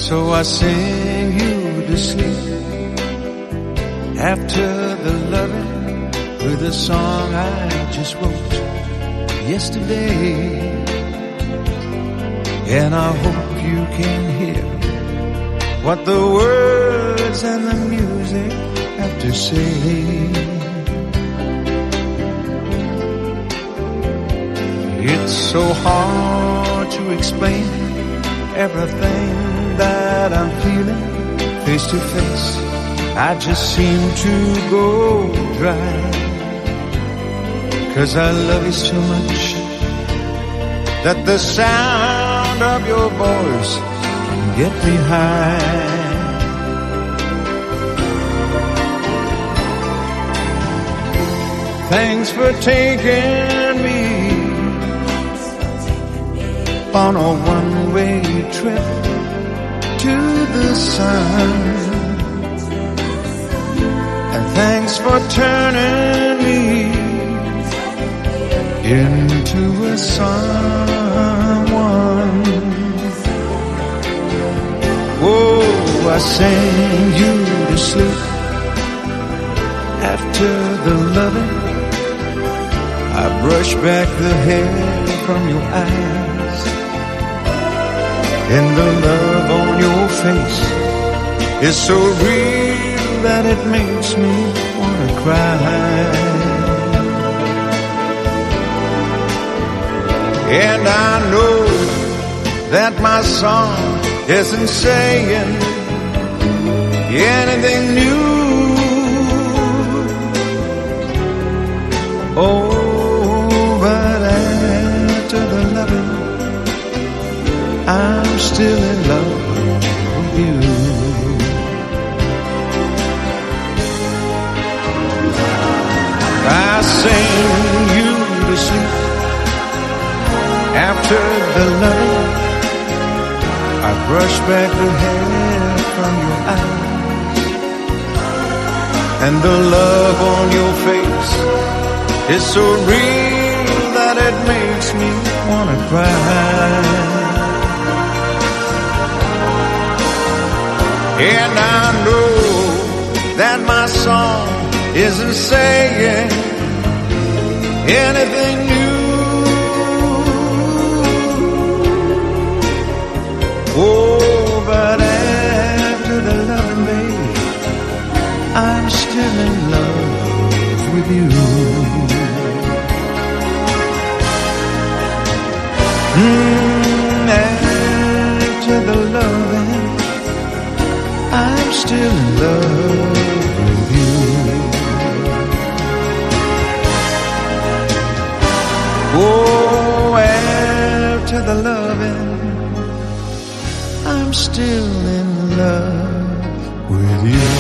So I sing you to sleep after the loving with a song I just wrote yesterday. And I hope you can hear what the words and the music have to say. It's so hard to explain everything that I'm feeling face to face. I just seem to go dry, 'cause I love you so much that the sound of your voice can get me high. Thanks for taking me on a one-way trip to the sun. And thanks for turning me into a someone. Oh, I sing you to sleep after the loving. I brush back the hair from your eyes, and the love on your face is so real that it makes me wanna cry. And I know that my song isn't saying anything new. Oh, but after the loving, I'm still in love with you. I sing you to sleep after the loving. I brush back the hair from your eyes, and the love on your face is so real that it makes me wanna cry. And I know that my song isn't saying anything new. Oh, but after the loving, babe, I'm still in love with you. After the loving, I'm still in love with you. Oh, after the loving, I'm still in love with you.